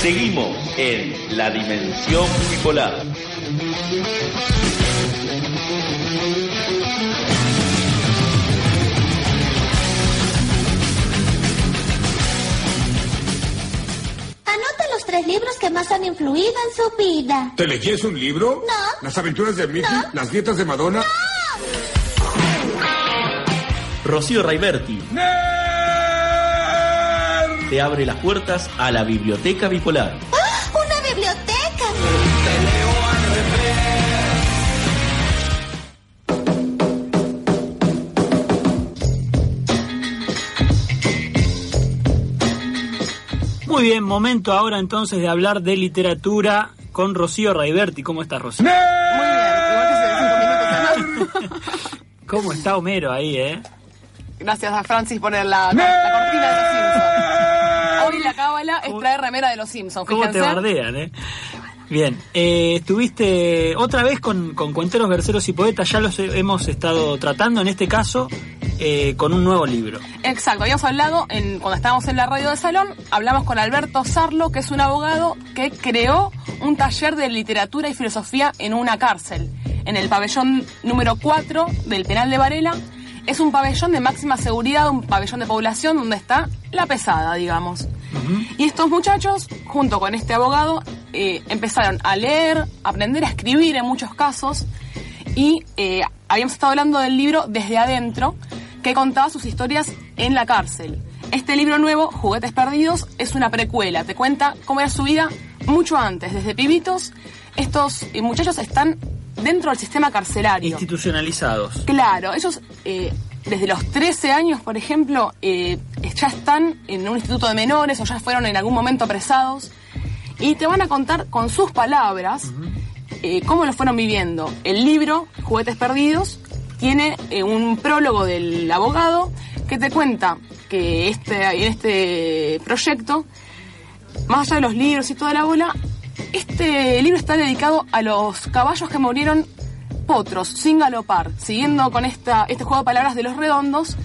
Seguimos en La Dimensión Bipolar. Anota los 3 libros que más han influido en su vida. ¿Te leíes un libro? No. ¿Las aventuras de Mickey? No. ¿Las dietas de Madonna? ¡No! Rocío Raiberti te abre las puertas a la Biblioteca Bipolar. ¡Ah! ¡Una biblioteca! Muy bien, momento ahora entonces de hablar de literatura con Rocío Raiberti. ¿Cómo estás, Rocío? Muy bien, igual que hace 5 minutos, ¿no? ¿Cómo está Homero ahí, Gracias a Francis por la cortina de los Simpsons. Hoy la cábala es traer remera de los Simpsons, ¿Cómo fíjense. te bardean, Bien, estuviste otra vez con Cuenteros, Verseros y Poetas. Ya los hemos estado tratando, en este caso, con un nuevo libro. Exacto, habíamos hablado, cuando estábamos en la radio de salón, hablamos con Alberto Sarlo, que es un abogado que creó un taller de literatura y filosofía en una cárcel, en el pabellón número 4 del penal de Varela. Es un pabellón de máxima seguridad, un pabellón de población donde está la pesada, digamos. Uh-huh. Y estos muchachos, junto con este abogado, empezaron a leer, a aprender a escribir en muchos casos, y habíamos estado hablando del libro Desde Adentro, que contaba sus historias en la cárcel. Este libro nuevo, Juguetes Perdidos, es una precuela, te cuenta cómo era su vida mucho antes, desde pibitos. Estos muchachos están dentro del sistema carcelario. Institucionalizados. Claro, ellos desde los 13 años, por ejemplo, ya están en un instituto de menores o ya fueron en algún momento apresados y te van a contar con sus palabras cómo lo fueron viviendo. El libro, Juguetes Perdidos, tiene un prólogo del abogado que te cuenta que en este proyecto, más allá de los libros y toda la bola, este libro está dedicado a los caballos que murieron potros, sin galopar. Siguiendo con este juego de palabras de los redondos,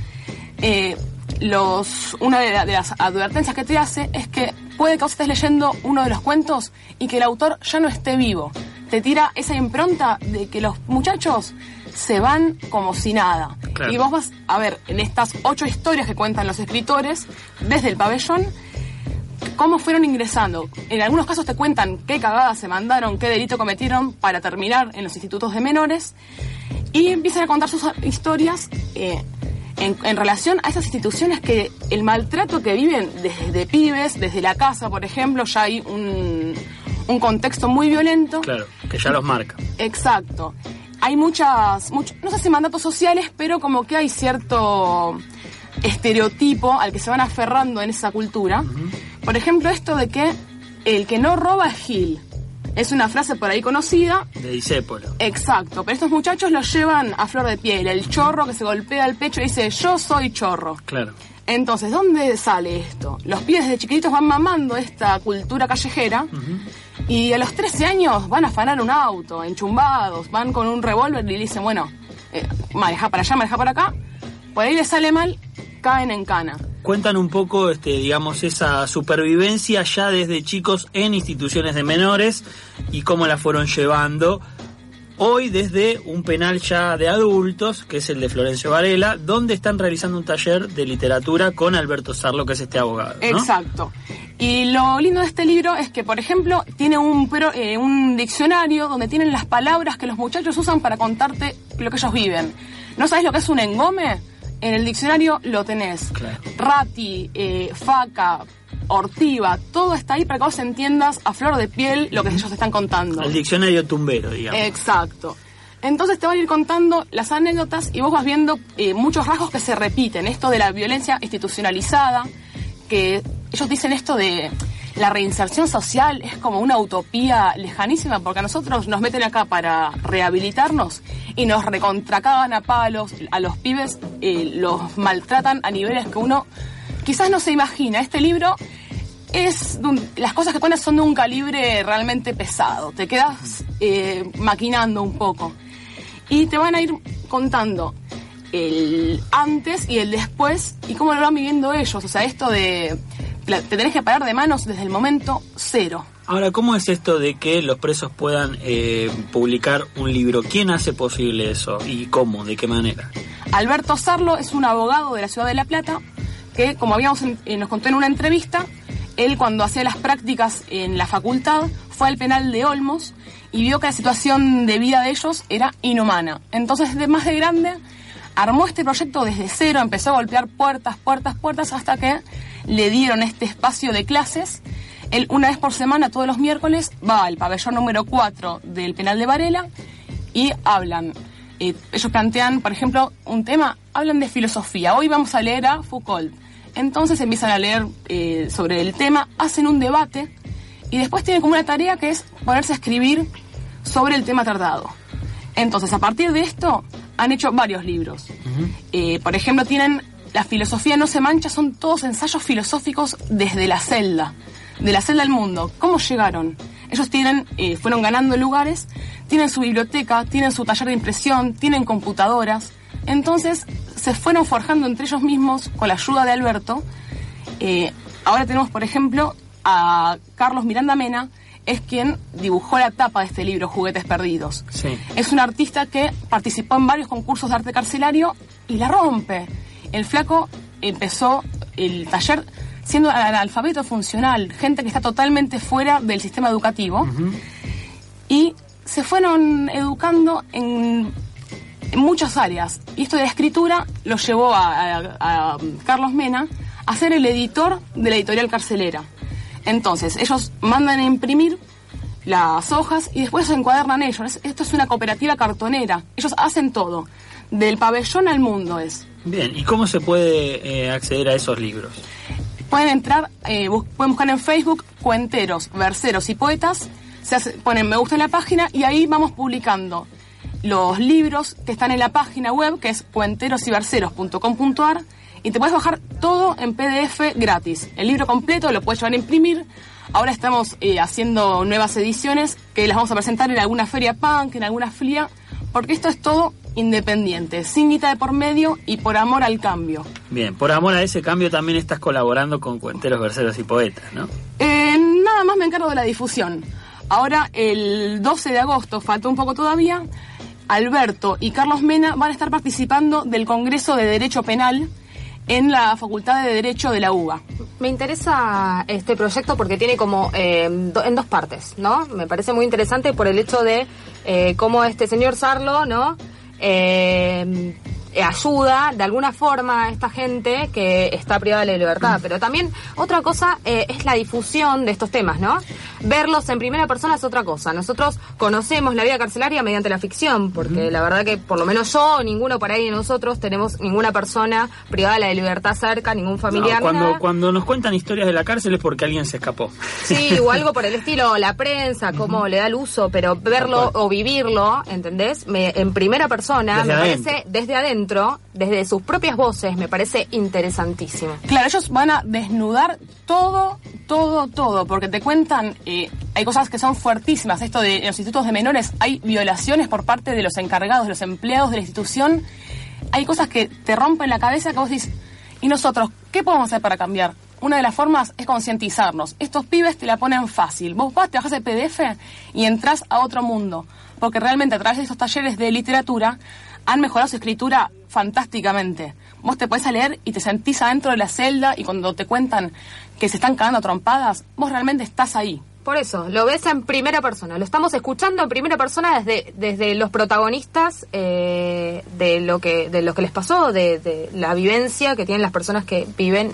una de las advertencias que te hace es que puede que vos estés leyendo uno de los cuentos y que el autor ya no esté vivo. Te tira esa impronta de que los muchachos se van como si nada. Claro. Y vos vas a ver en estas 8 historias que cuentan los escritores desde el pabellón cómo fueron ingresando. En algunos casos te cuentan qué cagadas se mandaron, qué delito cometieron para terminar en los institutos de menores, y empiezan a contar sus historias en relación a esas instituciones, que el maltrato que viven desde pibes, desde la casa, por ejemplo, ya hay un contexto muy violento. Claro, que ya los marca. Exacto. Hay no sé si mandatos sociales, pero como que hay cierto estereotipo al que se van aferrando en esa cultura. Uh-huh. Por ejemplo, esto de que el que no roba es Gil. Es una frase por ahí conocida. De Discépolo. Exacto, pero estos muchachos lo llevan a flor de piel. El chorro que se golpea el pecho y dice, yo soy chorro. Claro. Entonces, ¿dónde sale esto? Los pibes desde chiquititos van mamando esta cultura callejera. Uh-huh. Y a los 13 años van a afanar un auto, enchumbados, van con un revólver y dicen, bueno, maneja para allá, maneja para acá. Por ahí les sale mal, caen en cana. Cuentan un poco, digamos, esa supervivencia ya desde chicos en instituciones de menores y cómo la fueron llevando hoy desde un penal ya de adultos, que es el de Florencio Varela, donde están realizando un taller de literatura con Alberto Sarlo, que es este abogado, ¿no? Exacto. Y lo lindo de este libro es que, por ejemplo, tiene un diccionario donde tienen las palabras que los muchachos usan para contarte lo que ellos viven. ¿No sabes lo que es un engome? En el diccionario lo tenés. Claro. Rati, faca, ortiva, todo está ahí para que vos entiendas a flor de piel lo que ellos te están contando. El diccionario tumbero, digamos. Exacto. Entonces te van a ir contando las anécdotas y vos vas viendo muchos rasgos que se repiten. Esto de la violencia institucionalizada, que ellos dicen esto de la reinserción social es como una utopía lejanísima, porque a nosotros nos meten acá para rehabilitarnos y nos recontracagan a palos, a los pibes los maltratan a niveles que uno quizás no se imagina. Este libro las cosas que cuentan son de un calibre realmente pesado, te quedas maquinando un poco y te van a ir contando el antes y el después y cómo lo van viviendo ellos. O sea, esto de te tenés que parar de manos desde el momento cero. Ahora, ¿cómo es esto de que los presos puedan publicar un libro? ¿Quién hace posible eso? ¿Y cómo? ¿De qué manera? Alberto Sarlo es un abogado de la ciudad de La Plata que, como nos contó en una entrevista, él cuando hacía las prácticas en la facultad fue al penal de Olmos y vio que la situación de vida de ellos era inhumana. Entonces, más de grande, armó este proyecto desde cero, empezó a golpear puertas, hasta que le dieron este espacio de clases. Él, una vez por semana, todos los miércoles, va al pabellón número 4 del penal de Varela y hablan. Ellos plantean, por ejemplo, un tema, hablan de filosofía. Hoy vamos a leer a Foucault. Entonces empiezan a leer sobre el tema, hacen un debate y después tienen como una tarea que es ponerse a escribir sobre el tema tratado. Entonces, a partir de esto, han hecho varios libros. Por ejemplo, tienen La filosofía no se mancha, son todos ensayos filosóficos desde la celda al mundo. ¿Cómo llegaron? Ellos fueron ganando lugares, tienen su biblioteca, tienen su taller de impresión, tienen computadoras. Entonces, se fueron forjando entre ellos mismos con la ayuda de Alberto. Ahora tenemos, por ejemplo, a Carlos Miranda Mena, es quien dibujó la tapa de este libro, Juguetes Perdidos. Sí. Es un artista que participó en varios concursos de arte carcelario y la rompe. El flaco empezó el taller siendo analfabeto funcional, gente que está totalmente fuera del sistema educativo, y se fueron educando en muchas áreas. Y esto de la escritura lo llevó a Carlos Mena a ser el editor de la editorial carcelera. Entonces, ellos mandan a imprimir las hojas y después se encuadernan ellos. Esto es una cooperativa cartonera. Ellos hacen todo. Del pabellón al mundo es. Bien, ¿y cómo se puede acceder a esos libros? Pueden entrar, pueden buscar en Facebook Cuenteros, Verseros y Poetas. Ponen me gusta en la página y ahí vamos publicando los libros que están en la página web, que es cuenterosyverseros.com.ar. Y te puedes bajar todo en PDF gratis. El libro completo lo puedes llevar a imprimir. Ahora estamos haciendo nuevas ediciones que las vamos a presentar en alguna feria punk, en alguna FLIA, porque esto es todo independiente, sin guita de por medio y por amor al cambio. Bien, por amor a ese cambio también estás colaborando con Cuenteros, Verseros y Poetas, ¿no? Nada más me encargo de la difusión. Ahora, el 12 de agosto, falta un poco todavía, Alberto y Carlos Mena van a estar participando del Congreso de Derecho Penal en la Facultad de Derecho de la UBA. Me interesa este proyecto porque tiene como en dos partes, ¿no? Me parece muy interesante por el hecho de cómo este señor Sarlo, ¿no? Ayuda de alguna forma a esta gente que está privada de la libertad, pero también otra cosa es la difusión de estos temas, ¿no? Verlos en primera persona es otra cosa. Nosotros conocemos la vida carcelaria mediante la ficción, porque la verdad que por lo menos yo o ninguno por ahí de nosotros tenemos ninguna persona privada de la libertad cerca, ningún familiar. No, cuando nos cuentan historias de la cárcel es porque alguien se escapó. Sí, o algo por el estilo, la prensa, cómo le da el uso, pero verlo o vivirlo, ¿entendés? En primera persona, desde me adentro. parece, desde adentro, desde sus propias voces, me parece interesantísimo. Claro, ellos van a desnudar todo, porque te cuentan, hay cosas que son fuertísimas. Esto de los institutos de menores, hay violaciones por parte de los encargados, de los empleados de la institución. Hay cosas que te rompen la cabeza que vos decís, ¿y nosotros qué podemos hacer para cambiar? Una de las formas es concientizarnos. Estos pibes te la ponen fácil. Vos vas, te bajás el PDF y entras a otro mundo. Porque realmente a través de estos talleres de literatura han mejorado su escritura fantásticamente. Vos te podés a leer y te sentís adentro de la celda y cuando te cuentan que se están cagando a trompadas, vos realmente estás ahí. Por eso, lo ves en primera persona, lo estamos escuchando en primera persona desde los protagonistas de lo que les pasó, de la vivencia que tienen las personas que viven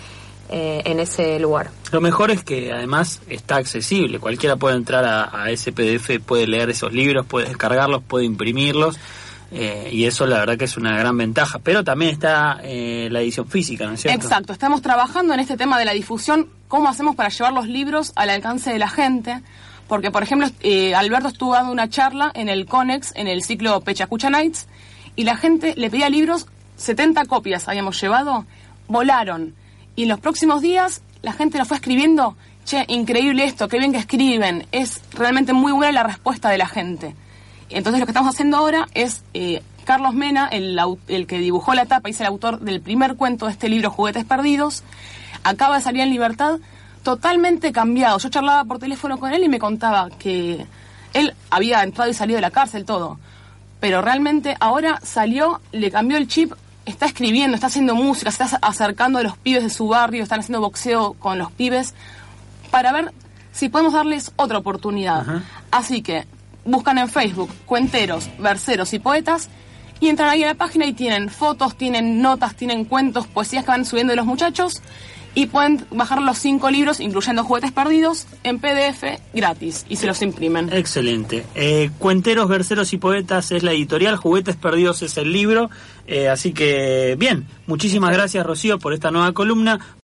en ese lugar. Lo mejor es que además está accesible, cualquiera puede entrar a ese PDF, puede leer esos libros, puede descargarlos, puede imprimirlos. Y eso la verdad que es una gran ventaja, pero también está la edición física, ¿no es cierto? Exacto, estamos trabajando en este tema de la difusión, cómo hacemos para llevar los libros al alcance de la gente, porque por ejemplo Alberto estuvo dando una charla en el Conex, en el ciclo Pechacucha Nights, y la gente le pedía libros, 70 copias habíamos llevado, volaron, y en los próximos días la gente nos fue escribiendo, che, increíble esto, qué bien que escriben, es realmente muy buena la respuesta de la gente. Entonces lo que estamos haciendo ahora es Carlos Mena, el que dibujó la tapa y es el autor del primer cuento de este libro, Juguetes Perdidos, acaba de salir en libertad, totalmente cambiado. Yo charlaba por teléfono con él y me contaba que él había entrado y salido de la cárcel, todo. Pero realmente ahora salió, le cambió el chip, está escribiendo, está haciendo música, se está acercando a los pibes de su barrio, están haciendo boxeo con los pibes, para ver si podemos darles otra oportunidad. Ajá. Así que buscan en Facebook cuenteros, verseros y poetas, y entran ahí a la página y tienen fotos, tienen notas, tienen cuentos, poesías que van subiendo de los muchachos, y pueden bajar los 5 libros, incluyendo Juguetes Perdidos, en PDF gratis, y se los imprimen. Excelente. Cuenteros, Verseros y Poetas es la editorial, Juguetes Perdidos es el libro, así que bien, muchísimas gracias, Rocío, por esta nueva columna.